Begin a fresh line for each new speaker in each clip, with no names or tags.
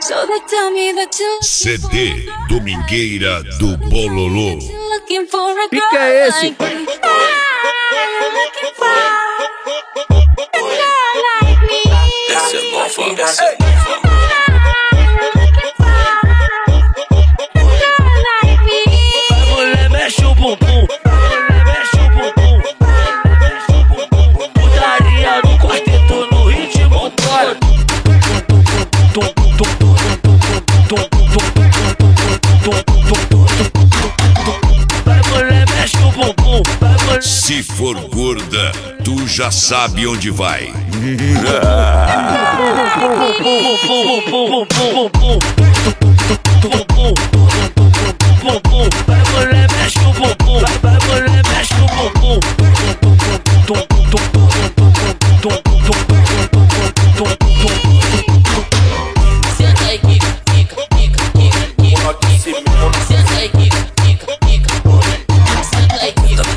CD Domingueira do Bololô.
Que é esse?
Essa é nova. A mulher mexe o bumbum, mexe o bumbum, putaria no quarteto no ritmo. A mulher mexe o bumbum.
Se for gorda, tu já sabe onde vai.
A mulher mexe o bumbum, a mulher mexe o bumbum. Senta aí, fica. Senta aí, fica. Senta aí,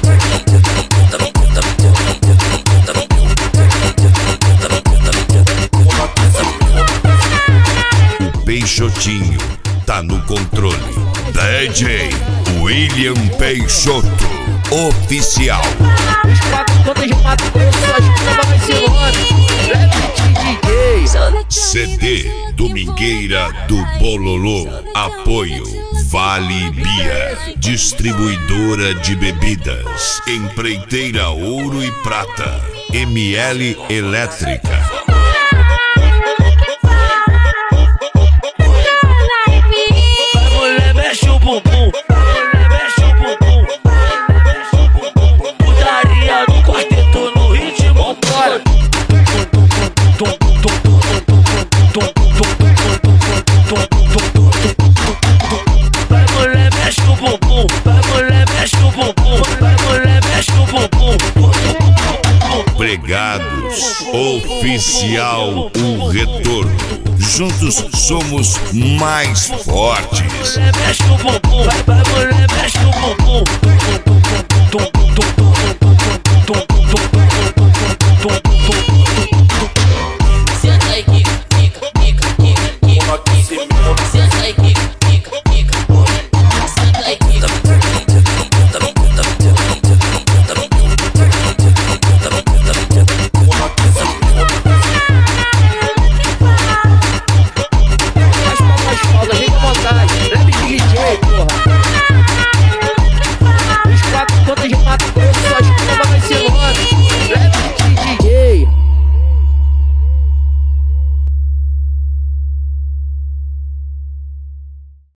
O Peixotinho tá no controle. DJ William Peixoto Oficial.
Os quatro contas de Mato Grosso, as cubas vai ser nome. DJ
CD Domingueira do Bololô. Apoio Vale Bia, distribuidora de bebidas, Empreiteira Ouro e Prata, ML Elétrica.
a mulher mexe o bumbum, mexe o bumbum, putaria no quarteto no ritmo. A mulher mexe o bumbum, a mulher mexe o bumbum, a mulher mexe o bumbum.
Pregados Oficial, o retorno. Juntos somos mais fortes.
A mulher mexe o bumbum, a mulher mexe o bumbum.